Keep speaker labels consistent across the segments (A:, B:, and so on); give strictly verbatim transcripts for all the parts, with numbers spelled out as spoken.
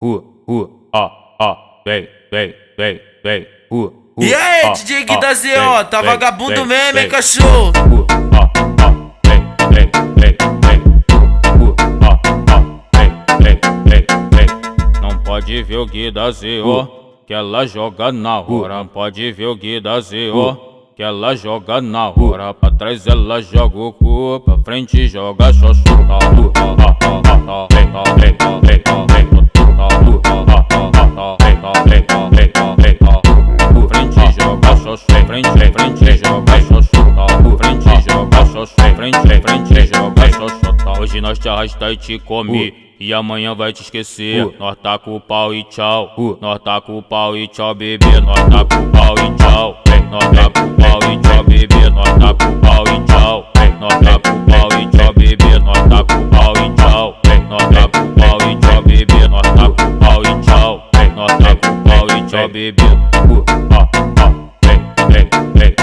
A: uh, uh, ó, ó, vem, vem, vem, vem, uh, uh.
B: E aí,
A: ó,
B: D J
A: ó,
B: da Z O, tá
A: vem,
B: vagabundo
A: vem,
B: mesmo,
A: vem,
B: hein, cachorro?
A: Uh, ó, ó, vem, vem, vem, vem, uh, ó, ó, vem, vem, vem, vem. Não pode ver o Gui da Z O, que ela joga na hora. Não pode ver o Gui da Z O, que ela joga na hora. Pra trás ela joga o cu, pra frente joga xoxota. Uh, ó, ó, ó, ó, vem, vem, vem, vem, vem, ó, uh, ó, ó, ó, vem, vem, vem, vem, ó. Frente joga xoxota, frente, frente joga xoxota. Frente joga xoxota, frente, frente joga xoxota. Hoje nós te arrasta e te come, e amanhã vai te esquecer. Uh. Nós tá com o pau e tchau. Uh. Nós tá com o pau e tchau, bebê. Nós tá com o pau e tchau. Nós tá com o pau e tchau, bebê. Nós tá com o pau e tchau. Nós tá com o pau e tchau, bebê. Nós tá com o pau e tchau. Nós tá com o pau e tchau, bebê. Nós tá com o pau e tchau. Nós tá com o pau e tchau, bebê. Uh, ó, ó, vem, vem, vem,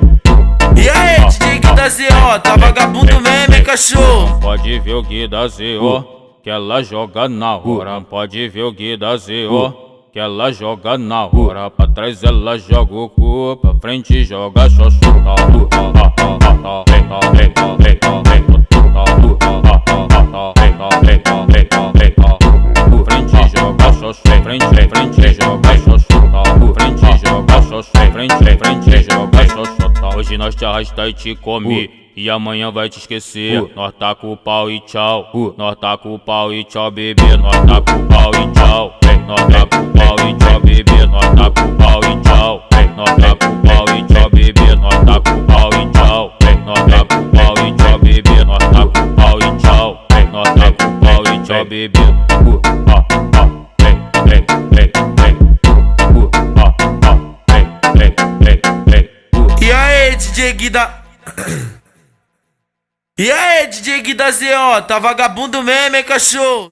A: vem.
B: E aí, D J da Z O, tá vagabundo mesmo, hein, cachorro?
A: Pode ver o Gui da Z O, que ela joga na hora. Pode ver o Gui da Z O, que ela joga na hora. Pra trás ela joga o cu, pra frente joga xoxota. Uh, ó, ó, ó, ó, vem, vem, vem, vem, ó, uh, ó, ó, ó, vem, vem, vem, vem, ó. Frente joga xoxota, frente, frente joga xoxota. Frente joga xoxota, frente, frente joga xoxota. Hoje nós te arrasta e te come, e amanhã vai te esquecer. Uh. Nós tá com o pau e tchau. Uh. Nós tá com o pau e tchau, bebê. Nós tá com o pau e tchau. Nós tá com o pau e tchau, bebê. Nós tá com o pau e tchau. Nós tá com o pau e tchau, bebê. Nós tá com o pau e tchau. Nós tá com o pau e tchau, bebê. Nós tá com o pau e tchau. Nós tá com o pau e tchau, bebê. Uh, ó, ó, vem, vem, vem, vem. Uh, ó, ó, vem, vem, vem, vem. Uh.
B: E aí, D J Gui da... E aí, D J Gui da Z O, tá vagabundo mesmo, hein, cachorro?